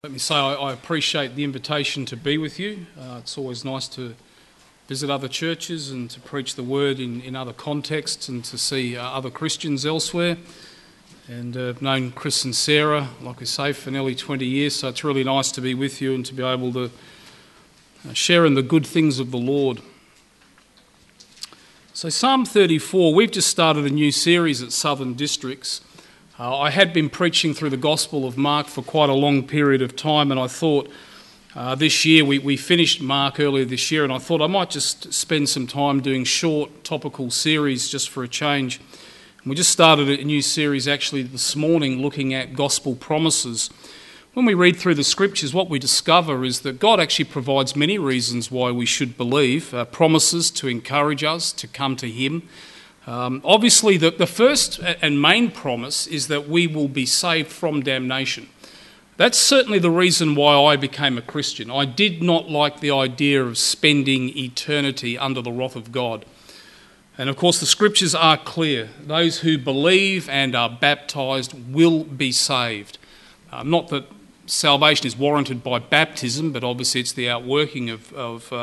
Let me say I appreciate the invitation to be with you. It's always nice to visit other churches and to preach the word in other contexts and to see other Christians elsewhere. And I've known Chris and Sarah, like I say, for nearly 20 years, so it's really nice to be with you and to be able to share in the good things of the Lord. So Psalm 34, we've just started a new series at Southern Districts. I had been preaching through the Gospel of Mark for quite a long period of time, and I thought this year, we finished Mark earlier this year, and I thought I might just spend some time doing short topical series just for a change. And we just started a new series actually this morning looking at gospel promises. When we read through the scriptures, what we discover is that God actually provides many reasons why we should believe, promises to encourage us to come to Him. Obviously, the first and main promise is that we will be saved from damnation. That's certainly the reason why I became a Christian. I did not like the idea of spending eternity under the wrath of God. And of course, the scriptures are clear. Those who believe and are baptised will be saved. Not that salvation is warranted by baptism, but obviously it's the outworking of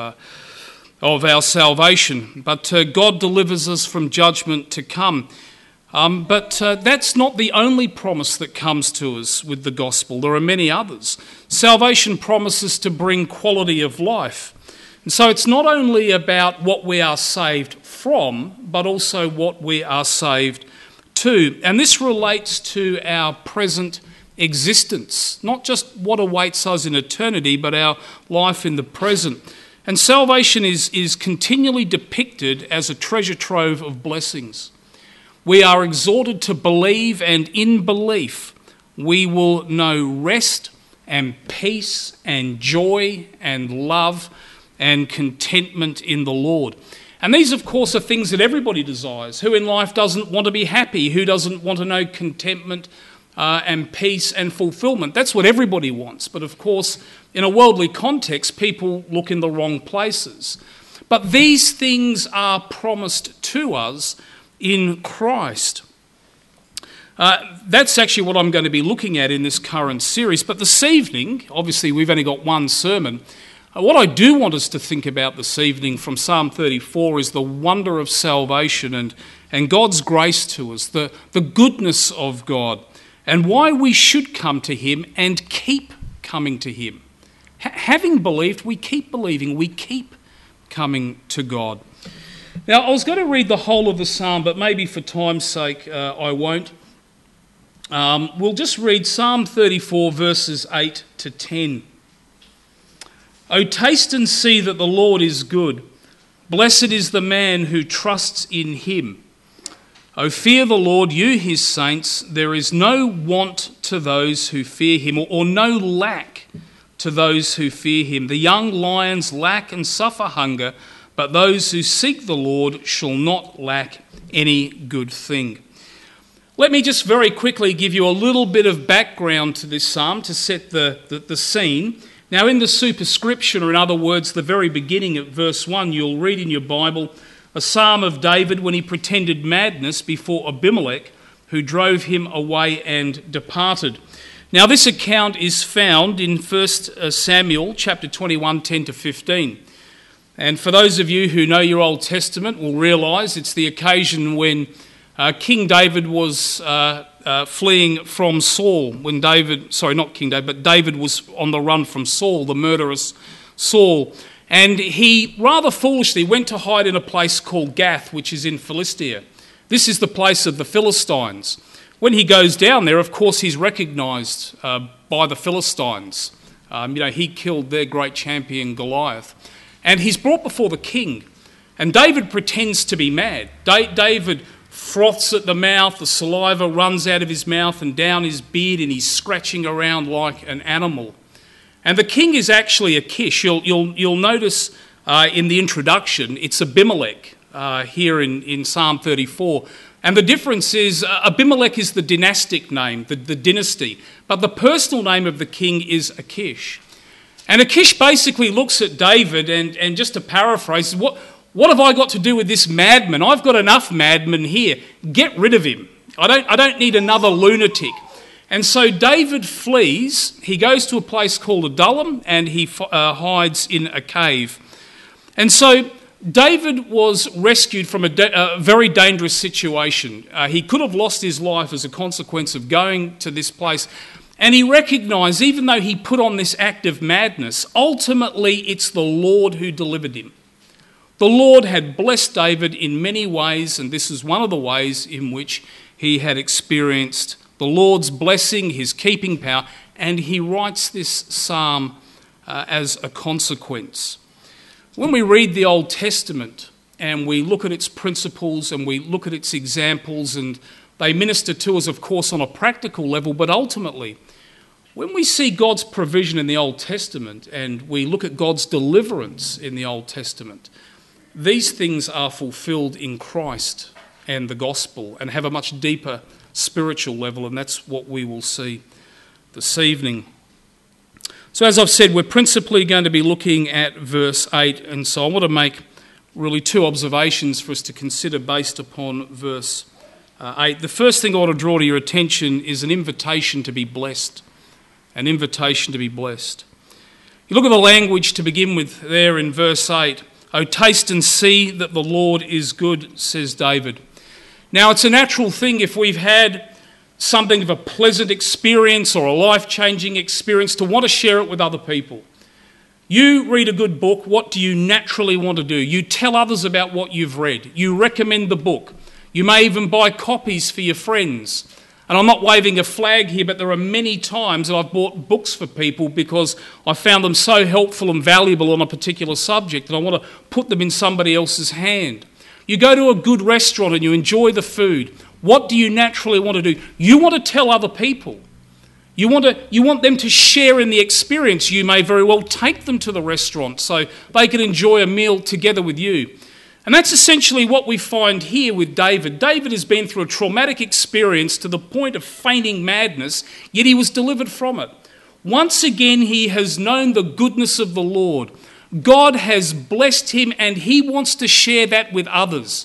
our salvation. But God delivers us from judgment to come. But that's not the only promise that comes to us with the gospel. There are many others. Salvation promises to bring quality of life. And so it's not only about what we are saved from, but also what we are saved to. And this relates to our present existence, not just what awaits us in eternity, but our life in the present. And salvation is continually depicted as a treasure trove of blessings. We are exhorted to believe, and in belief we will know rest and peace and joy and love and contentment in the Lord. And these, of course, are things that everybody desires. Who in life doesn't want to be happy? Who doesn't want to know contentment and peace and fulfillment? That's what everybody wants. But of course, in a worldly context, people look in the wrong places. But these things are promised to us in Christ. That's actually what I'm going to be looking at in this current series. But this evening, obviously we've only got one sermon. What I do want us to think about this evening from Psalm 34 is the wonder of salvation and God's grace to us, the goodness of God, and why we should come to Him and keep coming to Him. Having believed, we keep believing, we keep coming to God. Now, I was going to read the whole of the psalm, but maybe for time's sake I won't. We'll just read Psalm 34, verses 8 to 10. "O taste and see that the Lord is good. Blessed is the man who trusts in Him. O fear the Lord, you His saints. There is no want to those who fear Him, or no lack to those who fear Him. The young lions lack and suffer hunger, but those who seek the Lord shall not lack any good thing." Let me just very quickly give you a little bit of background to this psalm to set the scene. Now, in the superscription, or in other words, the very beginning at verse 1, you'll read in your Bible a psalm of David when he pretended madness before Abimelech, who drove him away and departed. Now, this account is found in 1 Samuel chapter 21, 10 to 15. And for those of you who know your Old Testament will realise it's the occasion when King David was fleeing from Saul. But David was on the run from Saul, the murderous Saul. And he rather foolishly went to hide in a place called Gath, which is in Philistia. This is the place of the Philistines. When he goes down there, of course, he's recognised by the Philistines. He killed their great champion Goliath. And he's brought before the king. And David pretends to be mad. David froths at the mouth, the saliva runs out of his mouth and down his beard, and he's scratching around like an animal. And the king is actually Achish. You'll notice in the introduction, it's Abimelech here in Psalm 34. And the difference is Abimelech is the dynastic name, the dynasty. But the personal name of the king is Achish. And Achish basically looks at David and just to paraphrase, what have I got to do with this madman? I've got enough madmen here. Get rid of him. I don't need another lunatic. And so David flees. He goes to a place called Adullam and he hides in a cave. And so David was rescued from a very dangerous situation. He could have lost his life as a consequence of going to this place. And he recognised, even though he put on this act of madness, ultimately it's the Lord who delivered him. The Lord had blessed David in many ways, and this is one of the ways in which he had experienced the Lord's blessing, his keeping power, and he writes this psalm as a consequence. When we read the Old Testament and we look at its principles and we look at its examples, and they minister to us, of course, on a practical level, but ultimately, when we see God's provision in the Old Testament and we look at God's deliverance in the Old Testament, these things are fulfilled in Christ and the gospel and have a much deeper spiritual level, and that's what we will see this evening. So as I've said, we're principally going to be looking at verse 8, and so I want to make really two observations for us to consider based upon verse 8. The first thing I want to draw to your attention is an invitation to be blessed. An invitation to be blessed. You look at the language to begin with there in verse 8. "O taste and see that the Lord is good," says David. Now, it's a natural thing if we've had something of a pleasant experience or a life-changing experience to want to share it with other people. You read a good book, what do you naturally want to do? You tell others about what you've read. You recommend the book. You may even buy copies for your friends. And I'm not waving a flag here, but there are many times that I've bought books for people because I found them so helpful and valuable on a particular subject, and I want to put them in somebody else's hand. You go to a good restaurant and you enjoy the food. What do you naturally want to do? You want to tell other people. You want them to share in the experience. You may very well take them to the restaurant so they can enjoy a meal together with you. And that's essentially what we find here with David. David has been through a traumatic experience to the point of feigning madness, yet he was delivered from it. Once again, he has known the goodness of the Lord. God has blessed him and he wants to share that with others.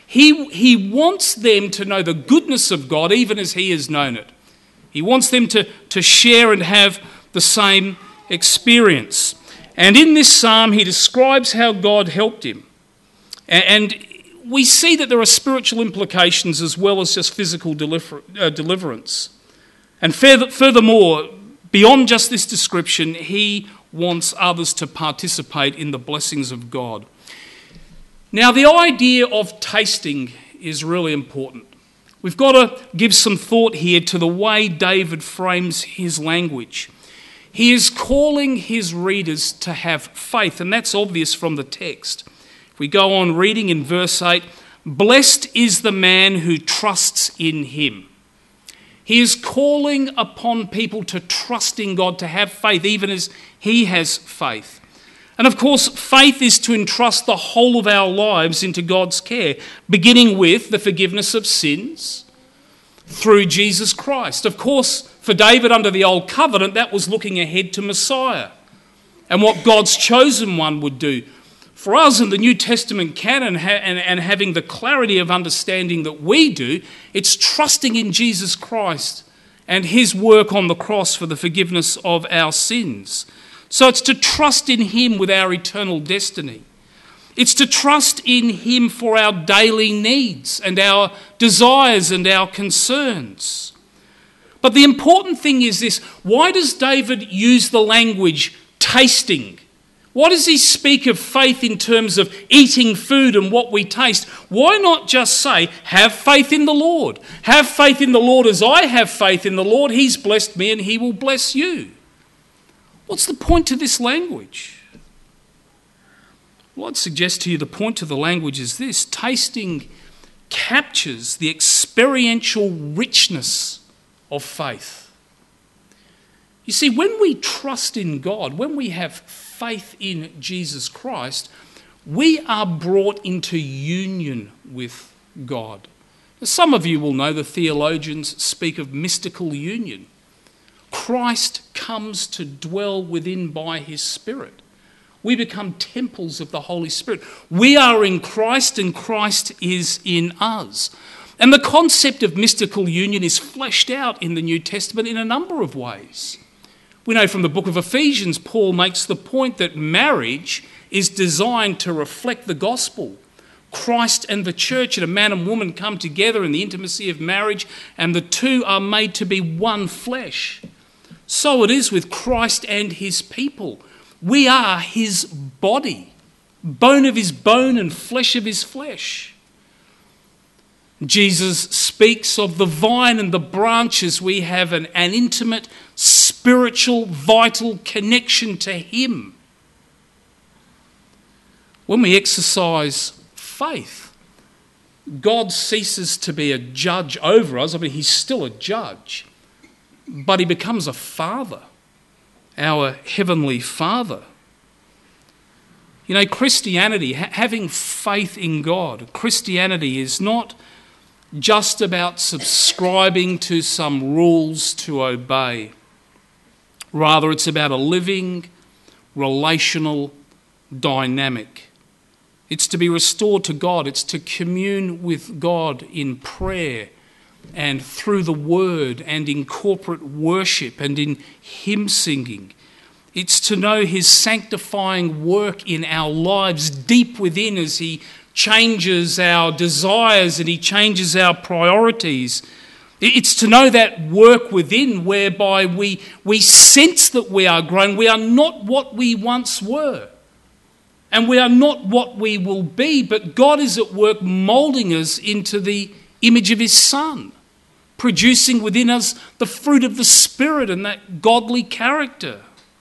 He wants them to know the goodness of God even as he has known it. He wants them to share and have the same experience. And in this psalm, he describes how God helped him. And we see that there are spiritual implications as well as just physical deliverance. And furthermore, beyond just this description, he wants others to participate in the blessings of God. Now, the idea of tasting is really important. We've got to give some thought here to the way David frames his language. He is calling his readers to have faith, and that's obvious from the text. If we go on reading in verse 8, "Blessed is the man who trusts in him." He is calling upon people to trust in God, to have faith, even as he has faith. And of course, faith is to entrust the whole of our lives into God's care, beginning with the forgiveness of sins through Jesus Christ. Of course, for David under the Old Covenant, that was looking ahead to Messiah and what God's chosen one would do. For us in the New Testament canon and having the clarity of understanding that we do, it's trusting in Jesus Christ and his work on the cross for the forgiveness of our sins. So it's to trust in him with our eternal destiny. It's to trust in him for our daily needs and our desires and our concerns. But the important thing is this: why does David use the language tasting? Why does he speak of faith in terms of eating food and what we taste? Why not just say, have faith in the Lord? Have faith in the Lord as I have faith in the Lord. He's blessed me and he will bless you. What's the point to this language? Well, I'd suggest to you the point to the language is this: tasting captures the experiential richness of faith. You see, when we trust in God, when we have faith in Jesus Christ, we are brought into union with God. Some of you will know the theologians speak of mystical union. Christ comes to dwell within by his Spirit. We become temples of the Holy Spirit. We are in Christ and Christ is in us. And the concept of mystical union is fleshed out in the New Testament in a number of ways. We know from the book of Ephesians, Paul makes the point that marriage is designed to reflect the gospel. Christ and the church and a man and woman come together in the intimacy of marriage, and the two are made to be one flesh. So it is with Christ and his people. We are his body, bone of his bone and flesh of his flesh. Jesus speaks of the vine and the branches. We have an intimate, spiritual, vital connection to him. When we exercise faith, God ceases to be a judge over us. I mean, he's still a judge, but he becomes a father, our heavenly Father. You know, Christianity, having faith in God, Christianity is not just about subscribing to some rules to obey. Rather, it's about a living, relational dynamic. It's to be restored to God. It's to commune with God in prayer and through the word and in corporate worship and in hymn singing. It's to know his sanctifying work in our lives deep within as he changes our desires and he changes our priorities. It's to know that work within whereby we sense that we are growing. We are not what we once were, and we are not what we will be, but God is at work moulding us into the image of his Son, producing within us the fruit of the Spirit and that godly character.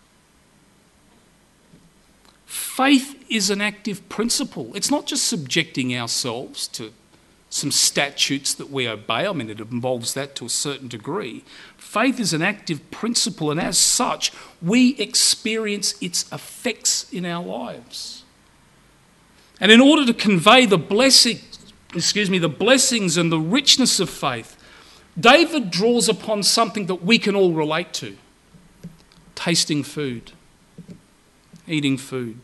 Faith is an active principle. It's not just subjecting ourselves to some statutes that we obey. I mean, it involves that to a certain degree. Faith is an active principle, and as such, we experience its effects in our lives. And in order to convey the blessings and the richness of faith, David draws upon something that we can all relate to: tasting food, eating food.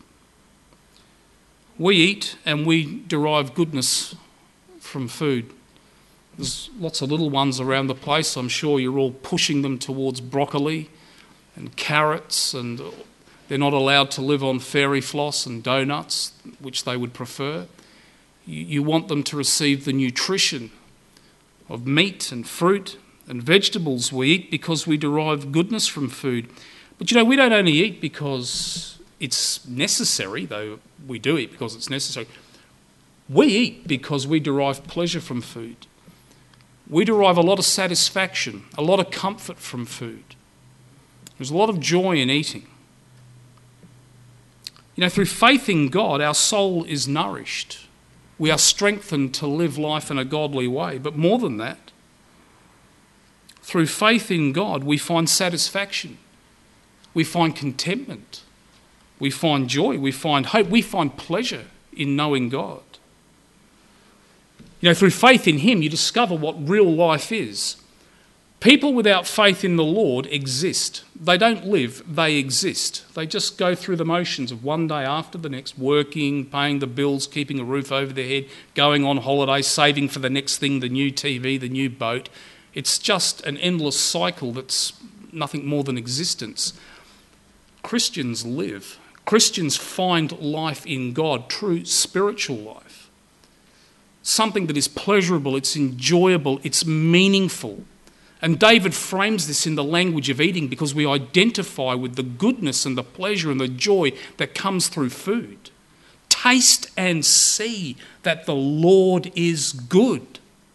We eat and we derive goodness from food. There's lots of little ones around the place. I'm sure you're all pushing them towards broccoli and carrots, and they're not allowed to live on fairy floss and donuts, which they would prefer. You want them to receive the nutrition of meat and fruit and vegetables. We eat because we derive goodness from food. But you know, we don't only eat because it's necessary, though we do eat because it's necessary. We eat because we derive pleasure from food. We derive a lot of satisfaction, a lot of comfort from food. There's a lot of joy in eating. You know, through faith in God, our soul is nourished. We are strengthened to live life in a godly way. But more than that, through faith in God, we find satisfaction. We find contentment. We find joy. We find hope. We find pleasure in knowing God. You know, through faith in him, you discover what real life is. People without faith in the Lord exist. They don't live, they exist. They just go through the motions of one day after the next, working, paying the bills, keeping a roof over their head, going on holiday, saving for the next thing, the new TV, the new boat. It's just an endless cycle that's nothing more than existence. Christians live. Christians find life in God, true spiritual life. Something that is pleasurable, it's enjoyable, it's meaningful. And David frames this in the language of eating because we identify with the goodness and the pleasure and the joy that comes through food. Taste and see that the Lord is good.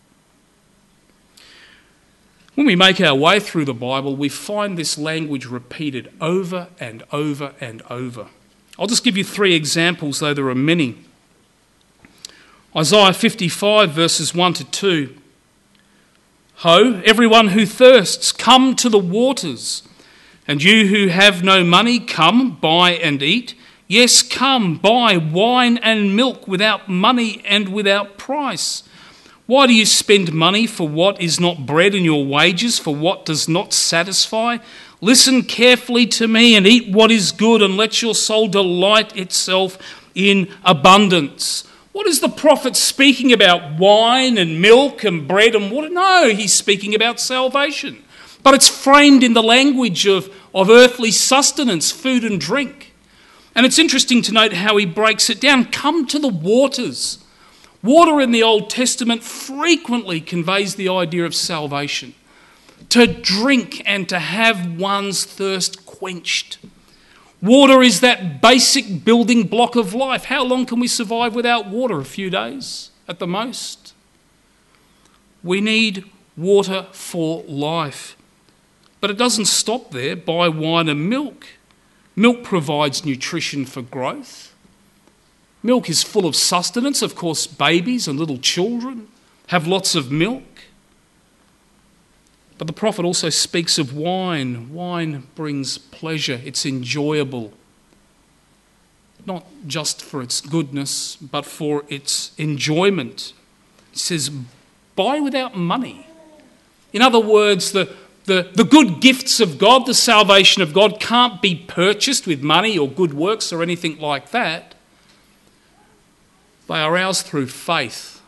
When we make our way through the Bible, we find this language repeated over and over and over. I'll just give you 3 examples, though there are many. Isaiah 55, verses 1 to 2. Ho, everyone who thirsts, come to the waters. And you who have no money, come, buy and eat. Yes, come, buy wine and milk without money and without price. Why do you spend money for what is not bread, and your wages for what does not satisfy? Listen carefully to me and eat what is good, and let your soul delight itself in abundance. What is the prophet speaking about? Wine and milk and bread and water? No, he's speaking about salvation. But it's framed in the language of earthly sustenance, food and drink. And it's interesting to note how he breaks it down. Come to the waters. Water in the Old Testament frequently conveys the idea of salvation. To drink and to have one's thirst quenched. Water is that basic building block of life. How long can we survive without water? A few days at the most. We need water for life. But it doesn't stop there. Buy wine and milk. Milk provides nutrition for growth. Milk is full of sustenance. Of course, babies and little children have lots of milk. But the prophet also speaks of wine. Wine brings pleasure. It's enjoyable. Not just for its goodness, but for its enjoyment. He says, buy without money. In other words, the good gifts of God, the salvation of God, can't be purchased with money or good works or anything like that. They are ours through faith,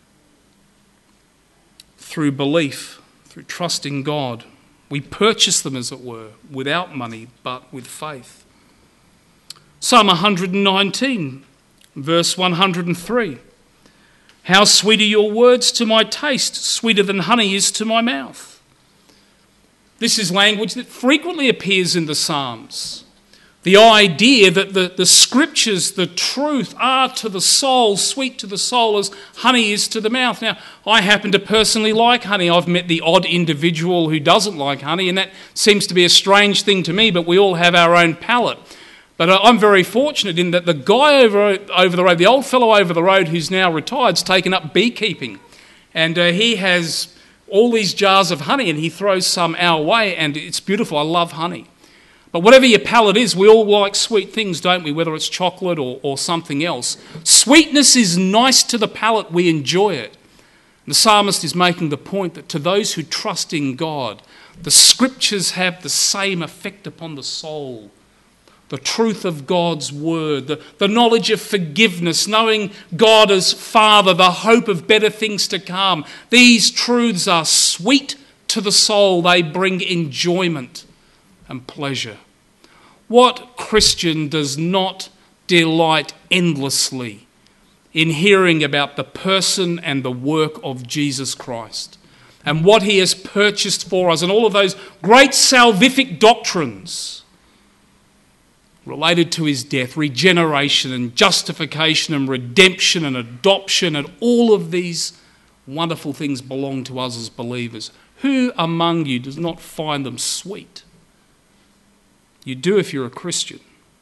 through belief, through trusting God. We purchase them, as it were, without money, but with faith. Psalm 119, verse 103. How sweet are your words to my taste, sweeter than honey is to my mouth. This is language that frequently appears in the Psalms. The idea that the scriptures, the truth, are to the soul, sweet to the soul as honey is to the mouth. Now, I happen to personally like honey. I've met the odd individual who doesn't like honey, and that seems to be a strange thing to me, but we all have our own palate. But I'm very fortunate in that the guy over the road, the old fellow over the road who's now retired, has taken up beekeeping. And he has all these jars of honey, and he throws some our way, and it's beautiful. I love honey. But whatever your palate is, we all like sweet things, don't we? Whether it's chocolate or something else. Sweetness is nice to the palate. We enjoy it. And the psalmist is making the point that to those who trust in God, the scriptures have the same effect upon the soul. The truth of God's word, the knowledge of forgiveness, knowing God as Father, the hope of better things to come. These truths are sweet to the soul. They bring enjoyment and pleasure. What Christian does not delight endlessly in hearing about the person and the work of Jesus Christ and what he has purchased for us and all of those great salvific doctrines related to his death, regeneration and justification and redemption and adoption, and all of these wonderful things belong to us as believers. Who among you does not find them sweet? You do if you're a Christian.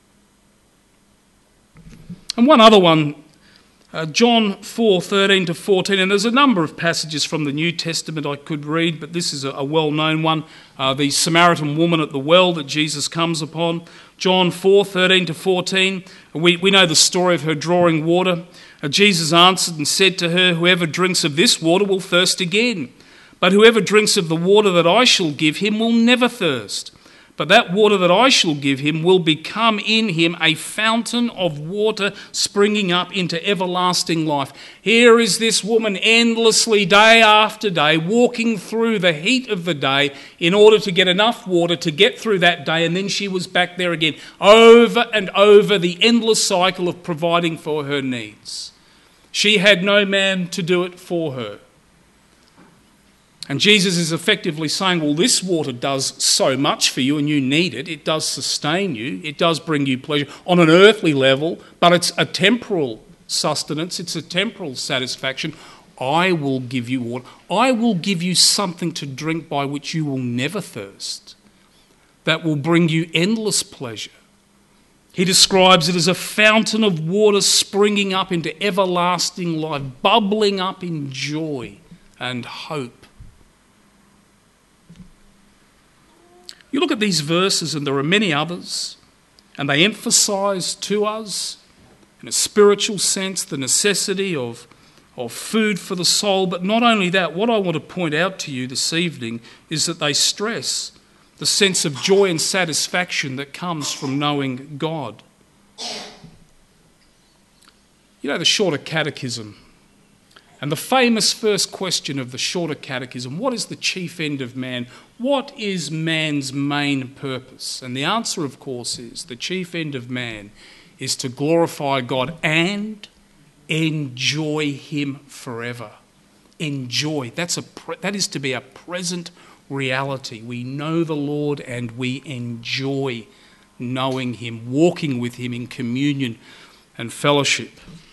And one other one, John 4:13 to 14, and there's a number of passages from the New Testament I could read, but this is a well-known one, the Samaritan woman at the well that Jesus comes upon. John 4:13 to 14, we know the story of her drawing water. Jesus answered and said to her, whoever drinks of this water will thirst again, but whoever drinks of the water that I shall give him will never thirst. But that water that I shall give him will become in him a fountain of water springing up into everlasting life. Here is this woman endlessly, day after day, walking through the heat of the day in order to get enough water to get through that day, and then she was back there again, over and over, the endless cycle of providing for her needs. She had no man to do it for her. And Jesus is effectively saying, well, this water does so much for you and you need it. It does sustain you. It does bring you pleasure on an earthly level, but it's a temporal sustenance. It's a temporal satisfaction. I will give you water. I will give you something to drink by which you will never thirst. That will bring you endless pleasure. He describes it as a fountain of water springing up into everlasting life, bubbling up in joy and hope. You look at these verses, and there are many others, and they emphasise to us, in a spiritual sense, the necessity of food for the soul. But not only that, what I want to point out to you this evening is that they stress the sense of joy and satisfaction that comes from knowing God. You know, the Shorter Catechism, and the famous first question of the Shorter Catechism, what is the chief end of man? What is man's main purpose? And the answer, of course, is the chief end of man is to glorify God and enjoy him forever. Enjoy. That is to be a present reality. We know the Lord and we enjoy knowing him, walking with him in communion and fellowship.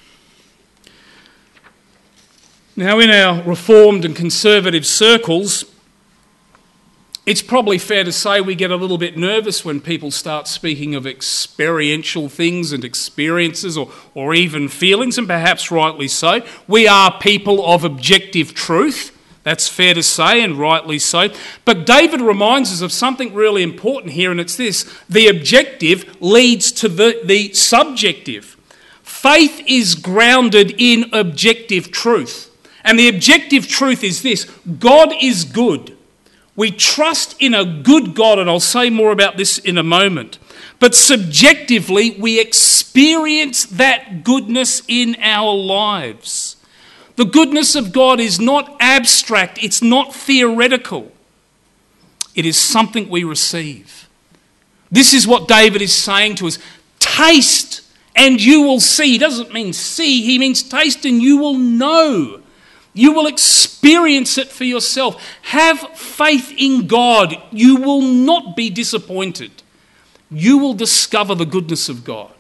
Now, in our Reformed and Conservative circles, it's probably fair to say we get a little bit nervous when people start speaking of experiential things and experiences or even feelings, and perhaps rightly so. We are people of objective truth. That's fair to say, and rightly so. But David reminds us of something really important here, and it's this: the objective leads to the subjective. Faith is grounded in objective truth. And the objective truth is this: God is good. We trust in a good God, and I'll say more about this in a moment. But subjectively, we experience that goodness in our lives. The goodness of God is not abstract, it's not theoretical. It is something we receive. This is what David is saying to us: taste and you will see. He doesn't mean see, he means taste and you will know. You will experience it for yourself. Have faith in God. You will not be disappointed. You will discover the goodness of God.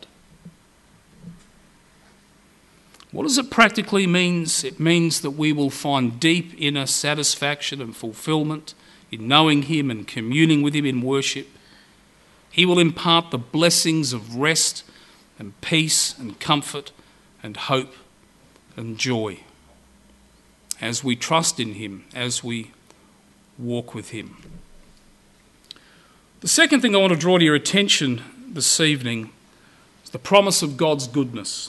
What does it practically mean? It means that we will find deep inner satisfaction and fulfillment in knowing him and communing with him in worship. He will impart the blessings of rest and peace and comfort and hope and joy as we trust in him, as we walk with him. The second thing I want to draw to your attention this evening is the promise of God's goodness.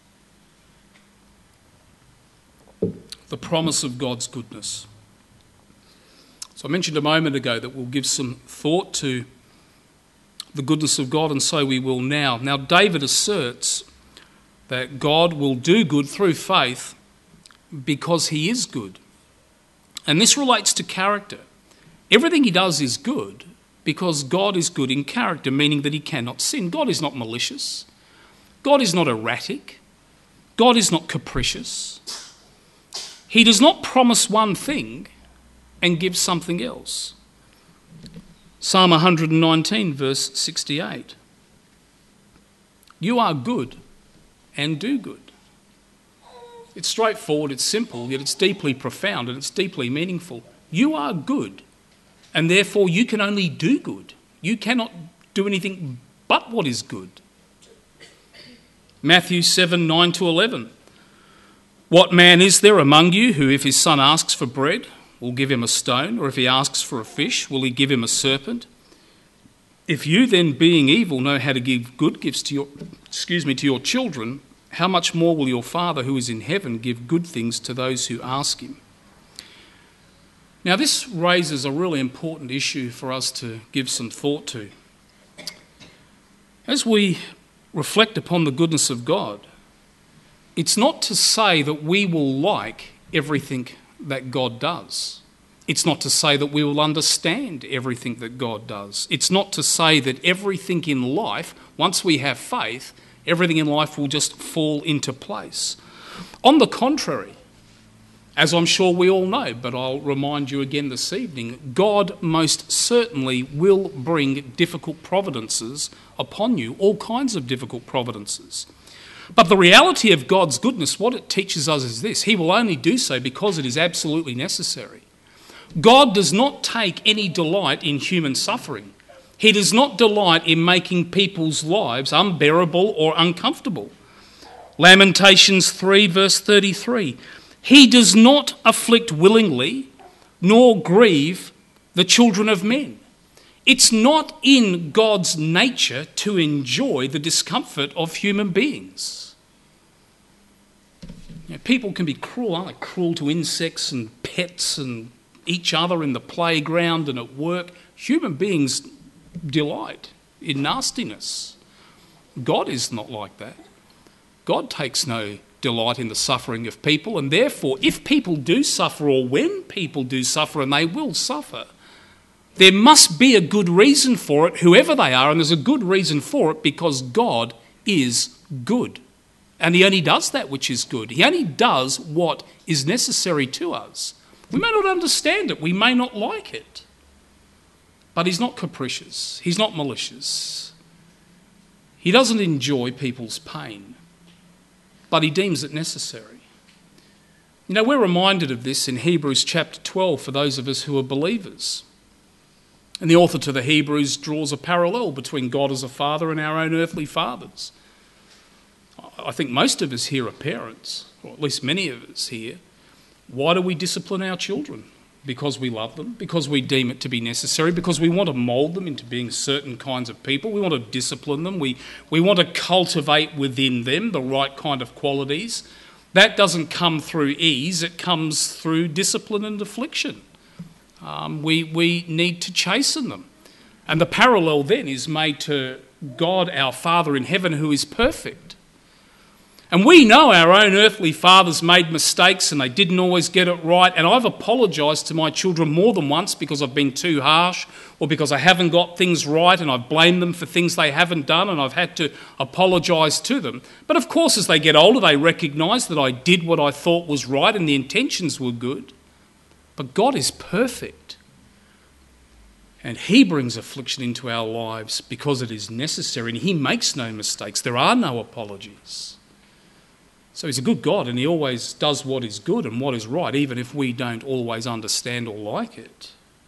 The promise of God's goodness. So I mentioned a moment ago that we'll give some thought to the goodness of God, and so we will now. Now, David asserts that God will do good through faith because he is good. And this relates to character. Everything he does is good because God is good in character, meaning that he cannot sin. God is not malicious. God is not erratic. God is not capricious. He does not promise one thing and give something else. Psalm 119, verse 68. You are good and do good. It's straightforward, it's simple, yet it's deeply profound and it's deeply meaningful. You are good, and therefore you can only do good. You cannot do anything but what is good. Matthew 7, 9 to 11. What man is there among you who, if his son asks for bread, will give him a stone, or if he asks for a fish, will he give him a serpent? If you then, being evil, know how to give good gifts to your children, how much more will your Father who is in heaven give good things to those who ask him? Now, this raises a really important issue for us to give some thought to. As we reflect upon the goodness of God, it's not to say that we will like everything that God does. It's not to say that we will understand everything that God does. It's not to say that everything in life, once we have faith, everything in life will just fall into place. On the contrary, as I'm sure we all know, but I'll remind you again this evening, God most certainly will bring difficult providences upon you, all kinds of difficult providences. But the reality of God's goodness, what it teaches us is this: he will only do so because it is absolutely necessary. God does not take any delight in human suffering. He does not delight in making people's lives unbearable or uncomfortable. Lamentations 3 verse 33. He does not afflict willingly, nor grieve the children of men. It's not in God's nature to enjoy the discomfort of human beings. You know, people can be cruel, aren't they? Cruel to insects and pets and each other in the playground and at work. Human beings delight in nastiness. God is not like that. God takes no delight in the suffering of people, and therefore, if people do suffer, or when people do suffer, and they will suffer, there must be a good reason for it, whoever they are, and there's a good reason for it because God is good. And he only does that which is good. He only does what is necessary to us. We may not understand it, we may not like it, but he's not capricious, he's not malicious. He doesn't enjoy people's pain, but he deems it necessary. You know, we're reminded of this in Hebrews chapter 12 for those of us who are believers. And the author to the Hebrews draws a parallel between God as a father and our own earthly fathers. I think most of us here are parents, or at least many of us here. Why do we discipline our children? Because we love them, because we deem it to be necessary, because we want to mould them into being certain kinds of people. We want to discipline them. We want to cultivate within them the right kind of qualities. That doesn't come through ease, it comes through discipline and affliction. We need to chasten them. And the parallel then is made to God our Father in heaven who is perfect. And we know our own earthly fathers made mistakes and they didn't always get it right. And I've apologised to my children more than once because I've been too harsh or because I haven't got things right and I've blamed them for things they haven't done and I've had to apologise to them. But of course, as they get older, they recognise that I did what I thought was right and the intentions were good. But God is perfect. And he brings affliction into our lives because it is necessary and he makes no mistakes. There are no apologies. So he's a good God and he always does what is good and what is right, even if we don't always understand or like it.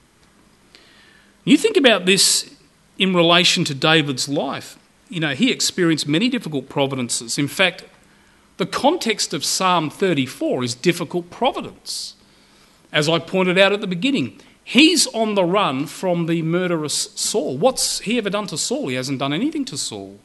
You think about this in relation to David's life. You know, he experienced many difficult providences. In fact, the context of Psalm 34 is difficult providence. As I pointed out at the beginning, he's on the run from the murderous Saul. What's he ever done to Saul? He hasn't done anything to Saul.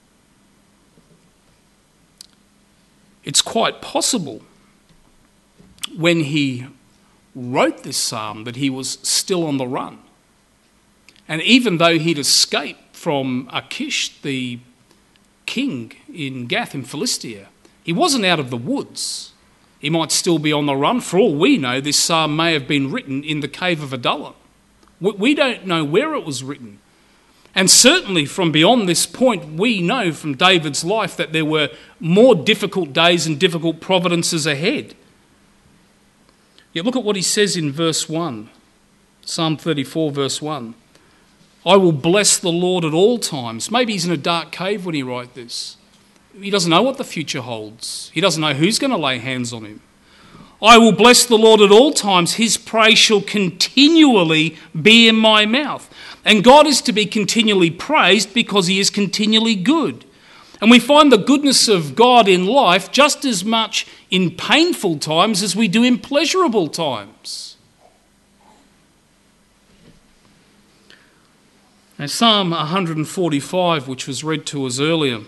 It's quite possible when he wrote this psalm that he was still on the run. And even though he'd escaped from Achish, the king in Gath in Philistia, he wasn't out of the woods. He might still be on the run. For all we know, this psalm may have been written in the cave of Adullam. We don't know where it was written. And certainly from beyond this point, we know from David's life that there were more difficult days and difficult providences ahead. Yet look at what he says in verse 1, Psalm 34, verse 1. I will bless the Lord at all times. Maybe he's in a dark cave when he wrote this. He doesn't know what the future holds. He doesn't know who's going to lay hands on him. I will bless the Lord at all times. His praise shall continually be in my mouth. And God is to be continually praised because he is continually good. And we find the goodness of God in life just as much in painful times as we do in pleasurable times. Now, Psalm 145, which was read to us earlier,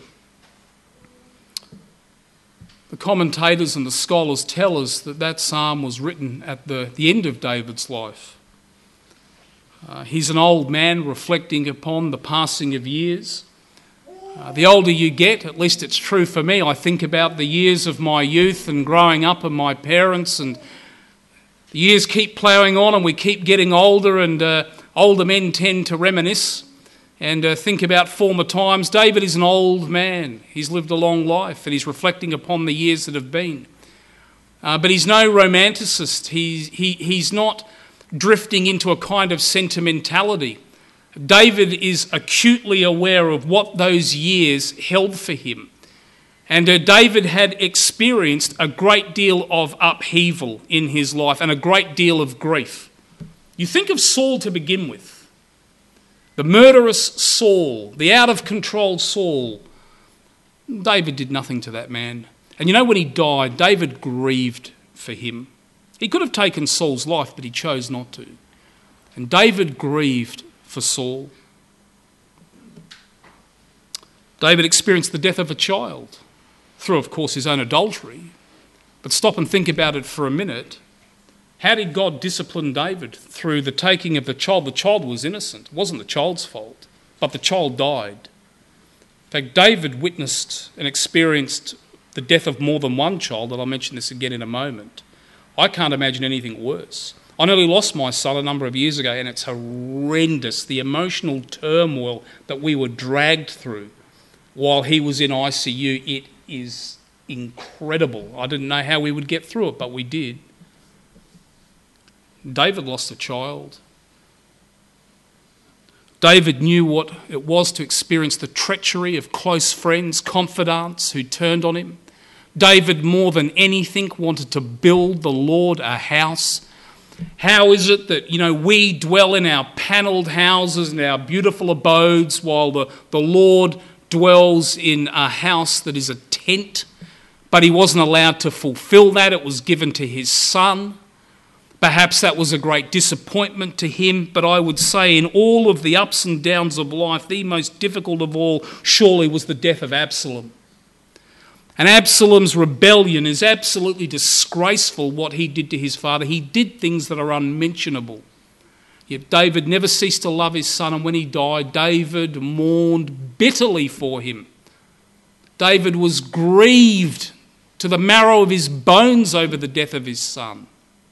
the commentators and the scholars tell us that that psalm was written at the end of David's life. He's an old man reflecting upon the passing of years. The older you get, at least it's true for me, I think about the years of my youth and growing up and my parents, and the years keep ploughing on and we keep getting older, and older men tend to reminisce and think about former times. David is an old man. He's lived a long life and he's reflecting upon the years that have been. But he's no romanticist. He's not drifting into a kind of sentimentality. David is acutely aware of what those years held for him. And David had experienced a great deal of upheaval in his life and a great deal of grief. You think of Saul to begin with. The murderous Saul, the out-of-control Saul. David did nothing to that man. And you know, when he died, David grieved for him. He could have taken Saul's life, but he chose not to. And David grieved for Saul. David experienced the death of a child through, of course, his own adultery. But stop and think about it for a minute. How did God discipline David? Through the taking of the child. The child was innocent. It wasn't the child's fault, but the child died. In fact, David witnessed and experienced the death of more than one child, and I'll mention this again in a moment. I can't imagine anything worse. I nearly lost my son a number of years ago, and it's horrendous, the emotional turmoil that we were dragged through while he was in ICU. It is incredible. I didn't know how we would get through it, but we did. David lost a child. David knew what it was to experience the treachery of close friends, confidants who turned on him. David, more than anything, wanted to build the Lord a house. How is it that, we dwell in our panelled houses and our beautiful abodes while the Lord dwells in a house that is a tent? But he wasn't allowed to fulfill that. It was given to his son. Perhaps that was a great disappointment to him, but I would say in all of the ups and downs of life, the most difficult of all surely was the death of Absalom. And Absalom's rebellion is absolutely disgraceful, what he did to his father. He did things that are unmentionable. Yet David never ceased to love his son, and when he died, David mourned bitterly for him. David was grieved to the marrow of his bones over the death of his son.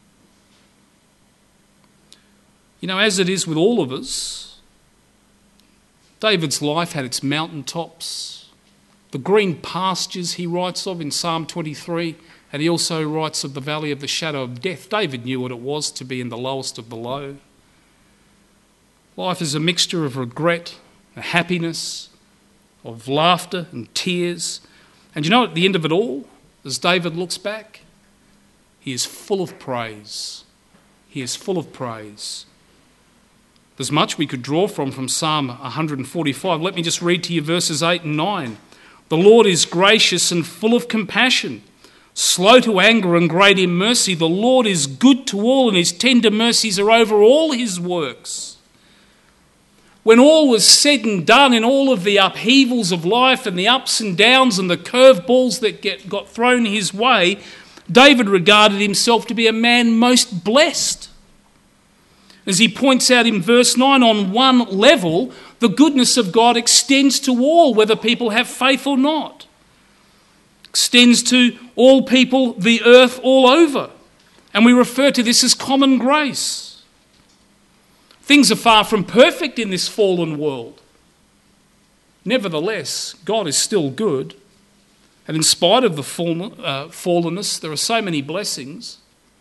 As it is with all of us, David's life had its mountaintops, the green pastures he writes of in Psalm 23, and he also writes of the valley of the shadow of death. David knew what it was to be in the lowest of the low. Life is a mixture of regret, happiness, of laughter and tears. And at the end of it all, as David looks back, he is full of praise. He is full of praise. There's much we could draw from Psalm 145. Let me just read to you verses 8 and 9. The Lord is gracious and full of compassion, slow to anger and great in mercy. The Lord is good to all, and his tender mercies are over all his works. When all was said and done, in all of the upheavals of life and the ups and downs and the curveballs that got thrown his way, David regarded himself to be a man most blessed. As he points out in verse 9, on one level, the goodness of God extends to all, whether people have faith or not. Extends to all people, the earth all over. And we refer to this as common grace. Things are far from perfect in this fallen world. Nevertheless, God is still good. And in spite of the fallenness, there are so many blessings.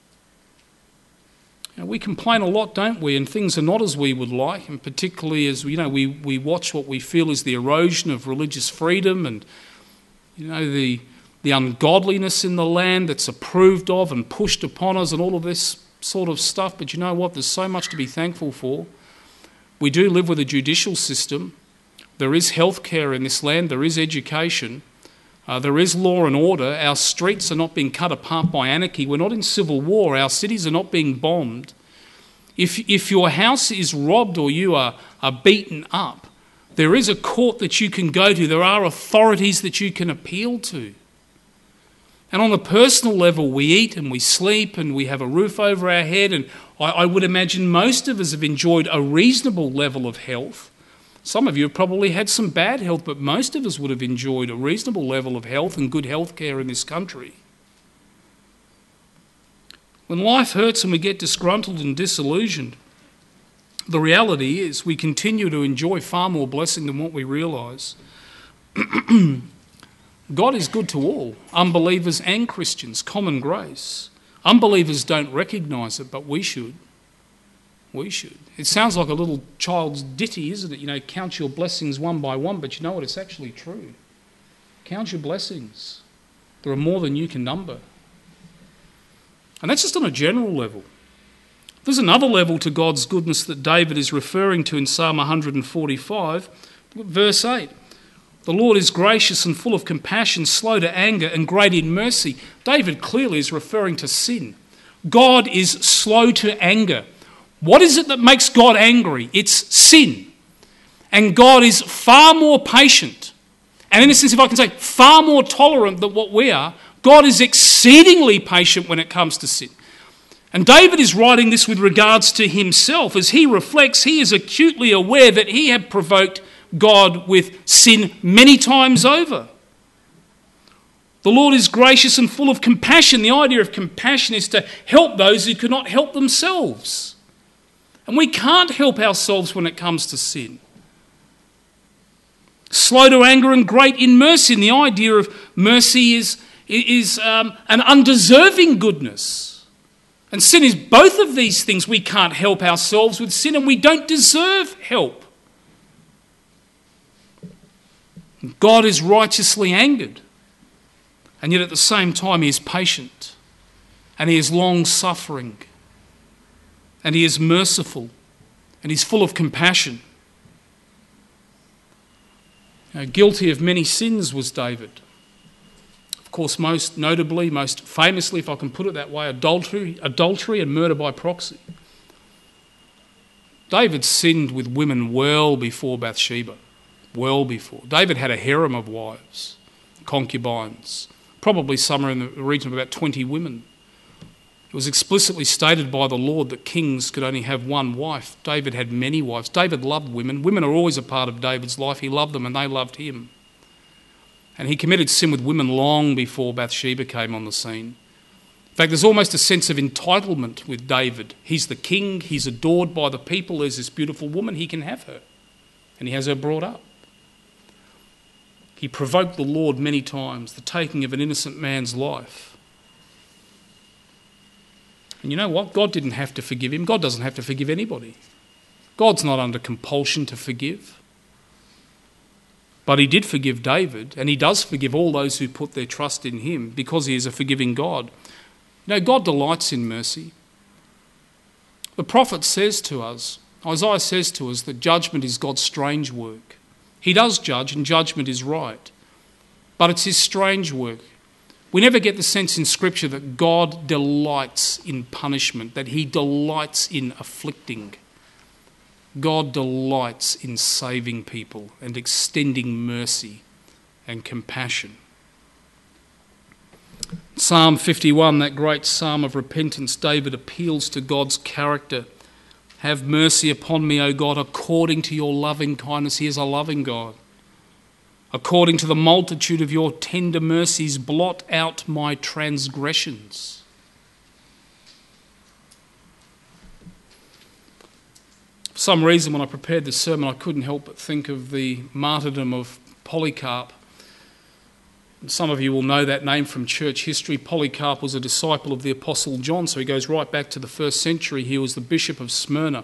We complain a lot, don't we, and things are not as we would like, and particularly as we watch what we feel is the erosion of religious freedom and the ungodliness in the land that's approved of and pushed upon us and all of this sort of stuff. But you know what? There's so much to be thankful for. We do live with a judicial system. There is healthcare in this land. There is education. There is law and order. Our streets are not being cut apart by anarchy. We're not in civil war. Our cities are not being bombed. If your house is robbed or you are beaten up, there is a court that you can go to. There are authorities that you can appeal to. And on a personal level, we eat and we sleep and we have a roof over our head. And I would imagine most of us have enjoyed a reasonable level of health. Some of you have probably had some bad health, but most of us would have enjoyed a reasonable level of health and good health care in this country. When life hurts and we get disgruntled and disillusioned, the reality is we continue to enjoy far more blessing than what we realise. God is good to all, unbelievers and Christians, common grace. Unbelievers don't recognise it, but we should. We should. It sounds like a little child's ditty, isn't it? Count your blessings one by one, but you know what? It's actually true. Count your blessings. There are more than you can number. And that's just on a general level. There's another level to God's goodness that David is referring to in Psalm 145, verse 8. The Lord is gracious and full of compassion, slow to anger and great in mercy. David clearly is referring to sin. God is slow to anger. What is it that makes God angry? It's sin. And God is far more patient. And in a sense, if I can say, far more tolerant than what we are. God is exceedingly patient when it comes to sin. And David is writing this with regards to himself. As he reflects, he is acutely aware that he had provoked God with sin many times over. The Lord is gracious and full of compassion. The idea of compassion is to help those who cannot help themselves. And we can't help ourselves when it comes to sin. Slow to anger and great in mercy. And the idea of mercy is an undeserving goodness. And sin is both of these things. We can't help ourselves with sin, and we don't deserve help. God is righteously angered, and yet at the same time he is patient, and he is long-suffering, and he is merciful, and he's full of compassion. Guilty of many sins was David. Of course, most notably, most famously, if I can put it that way, adultery and murder by proxy. David sinned with women well before Bathsheba. Well before. David had a harem of wives, concubines, probably somewhere in the region of about 20 women. It was explicitly stated by the Lord that kings could only have one wife. David had many wives. David loved women. Women are always a part of David's life. He loved them and they loved him. And he committed sin with women long before Bathsheba came on the scene. In fact, there's almost a sense of entitlement with David. He's the king. He's adored by the people. There's this beautiful woman. He can have her. And he has her brought up. He provoked the Lord many times, the taking of an innocent man's life. And you know what? God didn't have to forgive him. God doesn't have to forgive anybody. God's not under compulsion to forgive. But he did forgive David, and he does forgive all those who put their trust in him because he is a forgiving God. You know, God delights in mercy. The prophet says to us, Isaiah says to us, that judgment is God's strange work. He does judge, and judgment is right. But it's his strange work. We never get the sense in Scripture that God delights in punishment, that he delights in afflicting. God delights in saving people and extending mercy and compassion. Psalm 51, that great psalm of repentance, David appeals to God's character. Have mercy upon me, O God, according to your loving kindness. He is a loving God. According to the multitude of your tender mercies, blot out my transgressions. For some reason, when I prepared this sermon, I couldn't help but think of the martyrdom of Polycarp. Some of you will know that name from church history. Polycarp was a disciple of the Apostle John, so he goes right back to the 1st century. He was the bishop of Smyrna.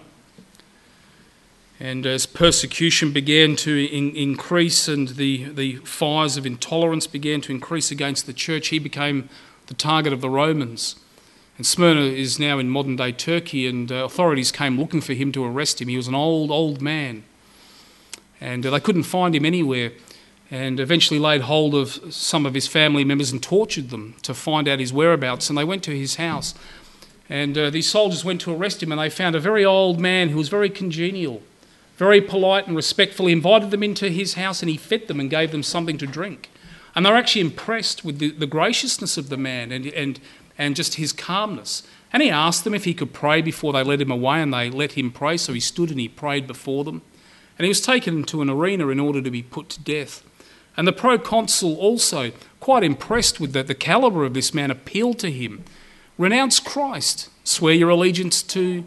And as persecution began to increase and the fires of intolerance began to increase against the church, he became the target of the Romans. And Smyrna is now in modern-day Turkey, and authorities came looking for him to arrest him. He was an old man, and they couldn't find him anywhere, and eventually laid hold of some of his family members and tortured them to find out his whereabouts. And they went to his house, and these soldiers went to arrest him, and they found a very old man who was very congenial, very polite and respectful. He invited them into his house, and he fed them and gave them something to drink. And they were actually impressed with the graciousness of the man and just his calmness. And he asked them if he could pray before they led him away, and they let him pray. So he stood and he prayed before them. And he was taken into an arena in order to be put to death. And the proconsul, also quite impressed with the calibre of this man, appealed to him, renounce Christ, swear your allegiance to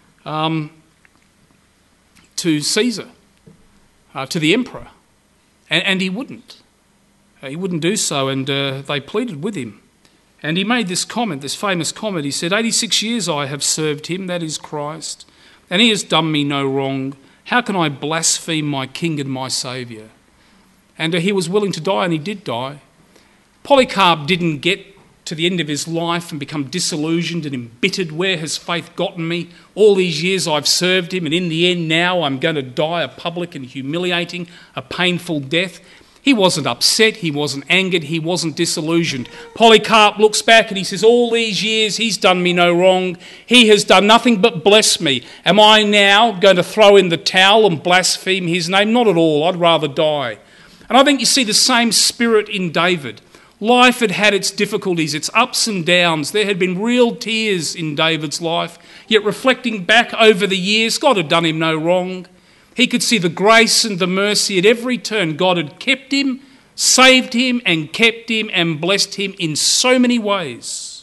Caesar, to the emperor. And he wouldn't. He wouldn't do so, and they pleaded with him. And he made this comment, this famous comment. He said, 86 years I have served him, that is Christ, and he has done me no wrong. How can I blaspheme my King and my Saviour? And he was willing to die, and he did die. Polycarp didn't get to the end of his life and become disillusioned and embittered. Where has faith gotten me? All these years I've served him, and in the end now I'm going to die a public and humiliating, a painful death. He wasn't upset, he wasn't angered, he wasn't disillusioned. Polycarp looks back and he says, all these years he's done me no wrong. He has done nothing but bless me. Am I now going to throw in the towel and blaspheme his name? Not at all. I'd rather die. And I think you see the same spirit in David. Life had had its difficulties, its ups and downs. There had been real tears in David's life. Yet reflecting back over the years, God had done him no wrong. He could see the grace and the mercy at every turn. God had kept him, saved him and kept him and blessed him in so many ways.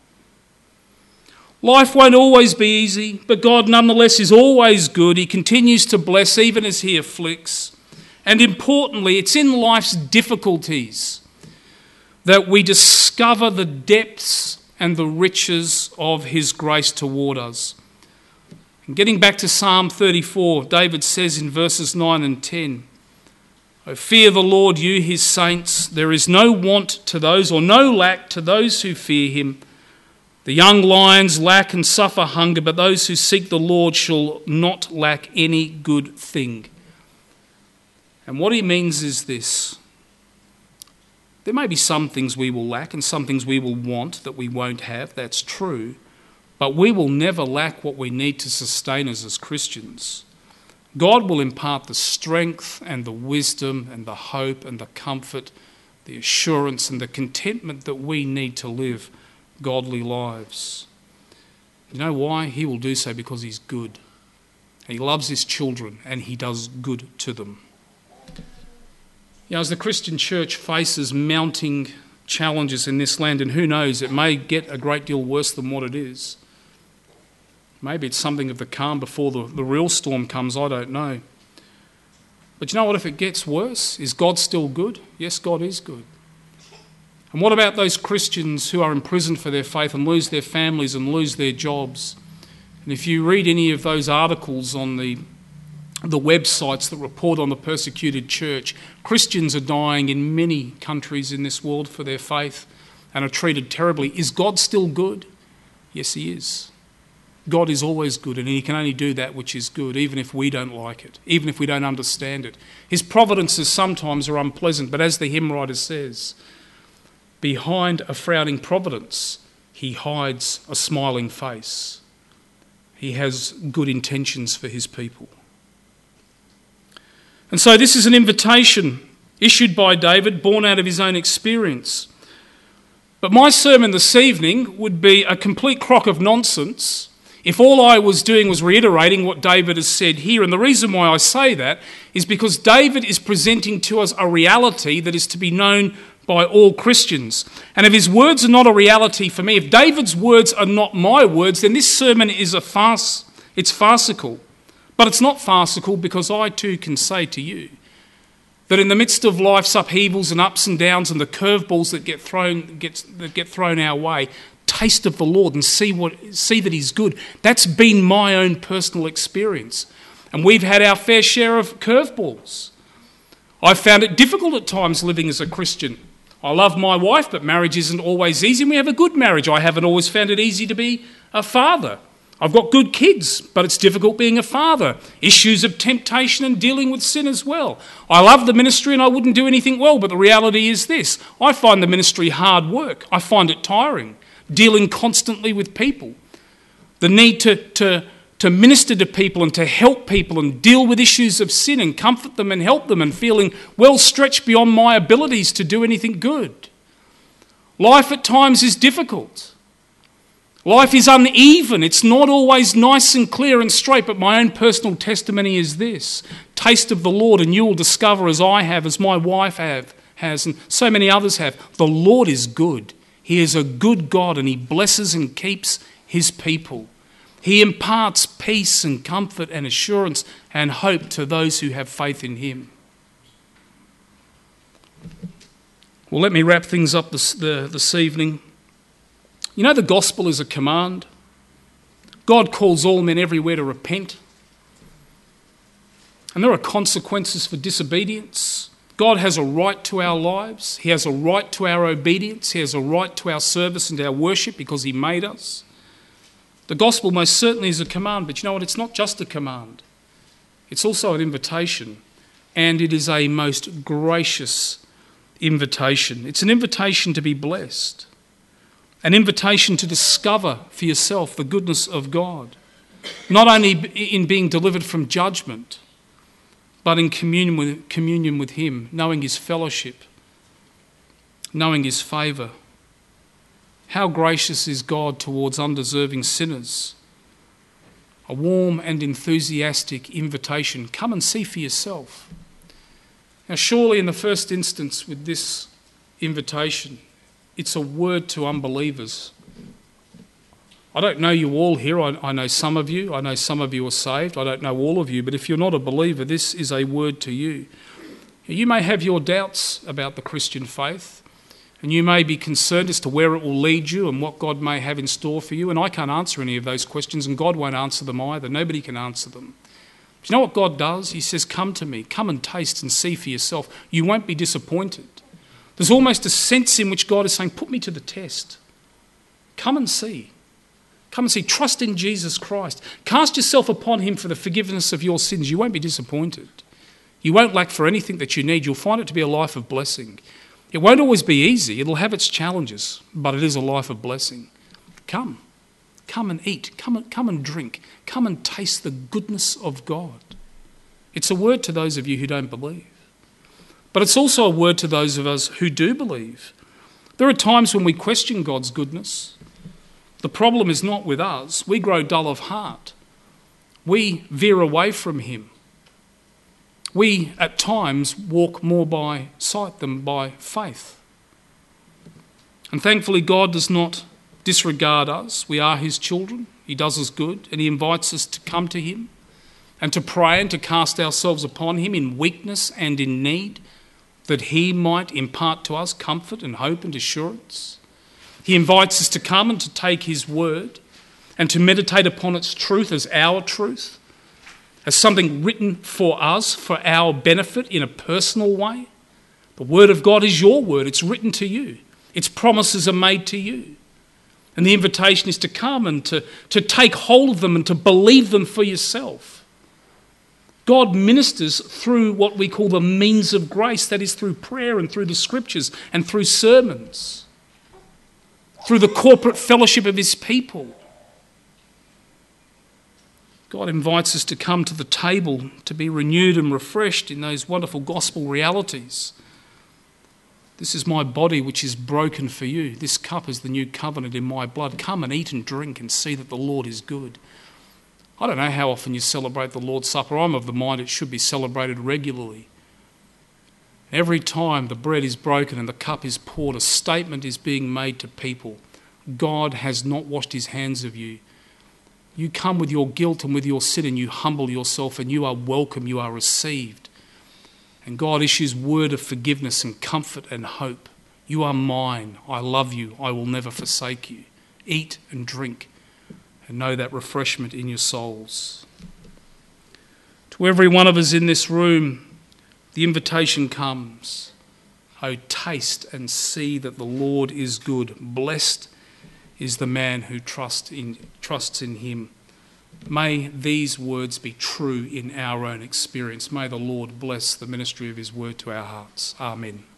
Life won't always be easy, but God nonetheless is always good. He continues to bless even as he afflicts. And importantly, it's in life's difficulties that we discover the depths and the riches of his grace toward us. And getting back to Psalm 34, David says in verses 9 and 10, "O fear the Lord, you his saints. There is no want to those, or no lack to those who fear him. The young lions lack and suffer hunger, but those who seek the Lord shall not lack any good thing." And what he means is this: there may be some things we will lack and some things we will want that we won't have, that's true, but we will never lack what we need to sustain us as Christians. God will impart the strength and the wisdom and the hope and the comfort, the assurance and the contentment that we need to live godly lives. You know why? He will do so because he's good. He loves his children and he does good to them. You know, as the Christian church faces mounting challenges in this land, and who knows, it may get a great deal worse than what it is. Maybe it's something of the calm before the real storm comes, I don't know. But you know what, if it gets worse, is God still good? Yes, God is good. And what about those Christians who are imprisoned for their faith and lose their families and lose their jobs? And if you read any of those articles on the websites that report on the persecuted church, Christians are dying in many countries in this world for their faith and are treated terribly. Is God still good? Yes, he is. God is always good, and he can only do that which is good, even if we don't like it, even if we don't understand it. His providences sometimes are unpleasant, but as the hymn writer says, behind a frowning providence, he hides a smiling face. He has good intentions for his people. And so this is an invitation issued by David, born out of his own experience. But my sermon this evening would be a complete crock of nonsense if all I was doing was reiterating what David has said here. And the reason why I say that is because David is presenting to us a reality that is to be known by all Christians. And if his words are not a reality for me, if David's words are not my words, then this sermon is a farce. It's farcical. But it's not farcical because I too can say to you that in the midst of life's upheavals and ups and downs and the curveballs that get thrown our way, taste of the Lord and see that he's good. That's been my own personal experience. And we've had our fair share of curveballs. I've found it difficult at times living as a Christian. I love my wife, but marriage isn't always easy, and we have a good marriage. I haven't always found it easy to be a father. I've got good kids, but it's difficult being a father. Issues of temptation and dealing with sin as well. I love the ministry and I wouldn't do anything well, but the reality is this: I find the ministry hard work. I find it tiring, dealing constantly with people. The need to minister to people and to help people and deal with issues of sin and comfort them and help them, and feeling well stretched beyond my abilities to do anything good. Life at times is difficult. Life is uneven. It's not always nice and clear and straight, but my own personal testimony is this: taste of the Lord and you will discover, as I have, as my wife has, and so many others have, the Lord is good. He is a good God and he blesses and keeps his people. He imparts peace and comfort and assurance and hope to those who have faith in him. Well, let me wrap things up this evening. You know, the gospel is a command. God calls all men everywhere to repent. And there are consequences for disobedience. God has a right to our lives. He has a right to our obedience. He has a right to our service and our worship because he made us. The gospel most certainly is a command, but you know what? It's not just a command. It's also an invitation, and it is a most gracious invitation. It's an invitation to be blessed, an invitation to discover for yourself the goodness of God, not only in being delivered from judgment, but in communion with him, knowing his fellowship, knowing his favour. How gracious is God towards undeserving sinners. A warm and enthusiastic invitation. Come and see for yourself. Now, surely in the first instance with this invitation, it's a word to unbelievers. I don't know you all here. I know some of you. I know some of you are saved. I don't know all of you. But if you're not a believer, this is a word to you. You may have your doubts about the Christian faith, and you may be concerned as to where it will lead you and what God may have in store for you. And I can't answer any of those questions, and God won't answer them either. Nobody can answer them. But you know what God does? He says, come to me. Come and taste and see for yourself. You won't be disappointed. There's almost a sense in which God is saying, put me to the test. Come and see. Come and see. Trust in Jesus Christ. Cast yourself upon him for the forgiveness of your sins. You won't be disappointed. You won't lack for anything that you need. You'll find it to be a life of blessing. It won't always be easy. It'll have its challenges, but it is a life of blessing. Come. Come and eat. Come and drink. Come and taste the goodness of God. It's a word to those of you who don't believe. But it's also a word to those of us who do believe. There are times when we question God's goodness. The problem is not with us. We grow dull of heart. We veer away from him. We, at times, walk more by sight than by faith. And thankfully, God does not disregard us. We are his children. He does us good, and he invites us to come to him and to pray and to cast ourselves upon him in weakness and in need, that he might impart to us comfort and hope and assurance. He invites us to come and to take his word and to meditate upon its truth as our truth, as something written for us, for our benefit in a personal way. The word of God is your word. It's written to you. Its promises are made to you. And the invitation is to come and to take hold of them and to believe them for yourself. God ministers through what we call the means of grace, that is through prayer and through the scriptures and through sermons, through the corporate fellowship of his people. God invites us to come to the table to be renewed and refreshed in those wonderful gospel realities. This is my body which is broken for you. This cup is the new covenant in my blood. Come and eat and drink and see that the Lord is good. I don't know how often you celebrate the Lord's Supper. I'm of the mind it should be celebrated regularly. Every time the bread is broken and the cup is poured, a statement is being made to people. God has not washed his hands of you. You come with your guilt and with your sin and you humble yourself and you are welcome, you are received. And God issues word of forgiveness and comfort and hope. You are mine. I love you. I will never forsake you. Eat and drink and know that refreshment in your souls. To every one of us in this room, the invitation comes. Oh, taste and see that the Lord is good. Blessed is the man who trusts in him. May these words be true in our own experience. May the Lord bless the ministry of his word to our hearts. Amen.